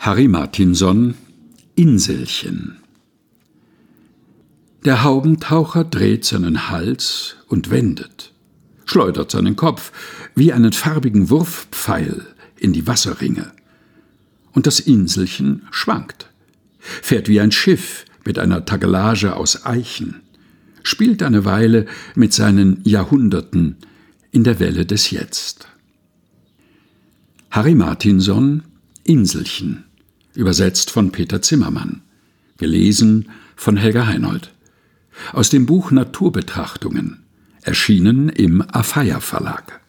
Harry Martinson, Inselchen. Der Haubentaucher dreht seinen Hals und wendet, schleudert seinen Kopf wie einen farbigen Wurfpfeil in die Wasserringe. Und das Inselchen schwankt, fährt wie ein Schiff mit einer Tagelage aus Eichen, spielt eine Weile mit seinen Jahrhunderten in der Welle des Jetzt. Harry Martinson, Inselchen, übersetzt von Peter Zimmermann, gelesen von Helga Heinold. Aus dem Buch Naturbetrachtungen, erschienen im Afeier Verlag.